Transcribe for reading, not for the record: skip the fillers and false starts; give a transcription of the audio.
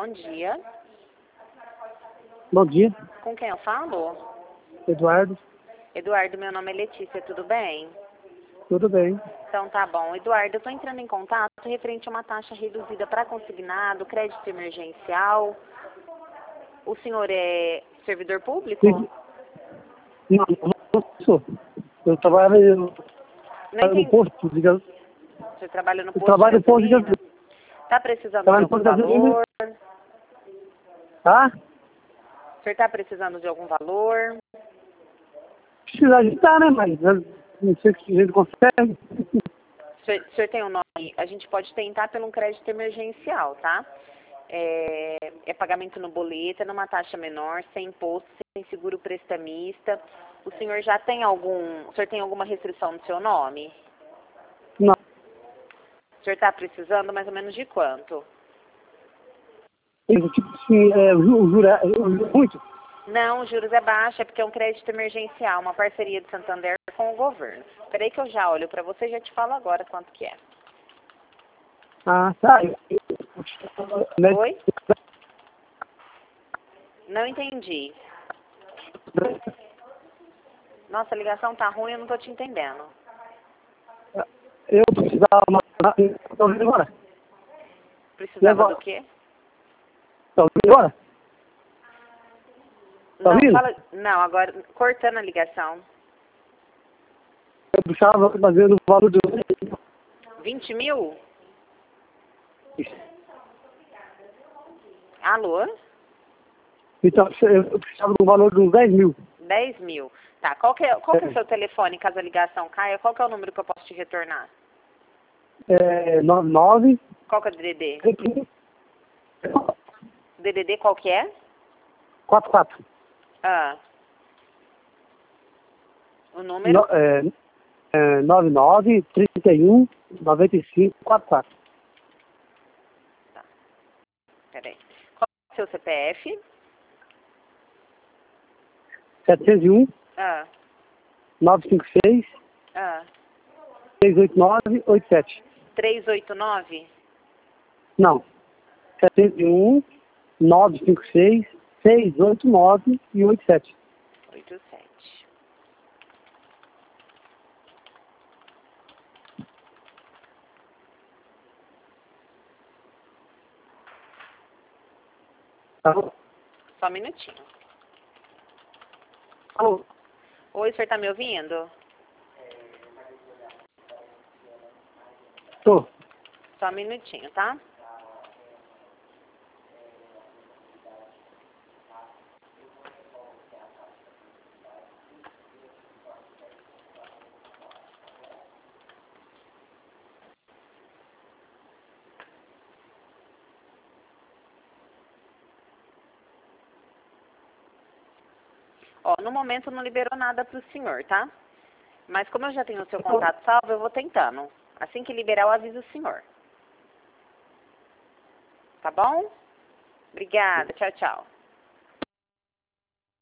bom dia. Bom dia, Com quem eu falo? Eduardo. Eduardo, meu nome é Letícia, tudo bem? Tudo bem? Então tá bom. Eduardo, eu estou entrando em contato referente a uma taxa reduzida para consignado, crédito emergencial. O senhor é servidor público? Sim. Não sou. Eu trabalho Não no entendi. posto de gasolina. Você trabalha no Eu posto de trabalho no posto de gasolina? gasolina. Tá precisando de Trabalho no algum posto de gasolina. valor? Tá? O senhor está precisando de algum valor? Precisa ajudar, né? Mas não sei se a gente consegue. O senhor tem um nome? A gente pode tentar pelo um crédito emergencial, tá? É pagamento no boleto, é numa taxa menor, sem imposto, sem seguro prestamista. O senhor já tem o senhor tem alguma restrição no seu nome? Não. O senhor está precisando mais ou menos de quanto? Tipo assim, o juro é muito. Não, os juros é baixo, é porque é um crédito emergencial, uma parceria de Santander com o governo. Espera aí que eu já olho para você e já te falo agora quanto que é. Ah, tá. Oi? Não entendi. Nossa, a ligação tá ruim, eu não tô te entendendo. Eu precisava. Estão vindo agora? E Precisava agora? do quê? Estão vindo agora? Tá Não, ouvindo? fala. Não, agora cortando a ligação. Eu precisava fazer o valor do. 20 mil? Alô? Então, eu precisava do valor de uns 10 mil. 10 mil. Tá, qual que é o seu telefone, caso a ligação caia? Qual que é o número que eu posso te retornar? 99. Qual que é o DDD? DDD qual que é? 44. Ah. O número? 99 31 95 44. Tá, peraí. Qual é o seu CPF? 701 Ah, 956 ah. 689 87. 389? Não. 701 956 689 e 87. 87. Alô? Só um minutinho. Alô? Oi, o senhor tá me ouvindo? Tô. Só um minutinho, tá? Ó, no momento não liberou nada pro senhor, tá? Mas como eu já tenho o seu contato salvo, eu vou tentando. Assim que liberar, eu aviso o senhor. Tá bom? Obrigada. Tchau, tchau.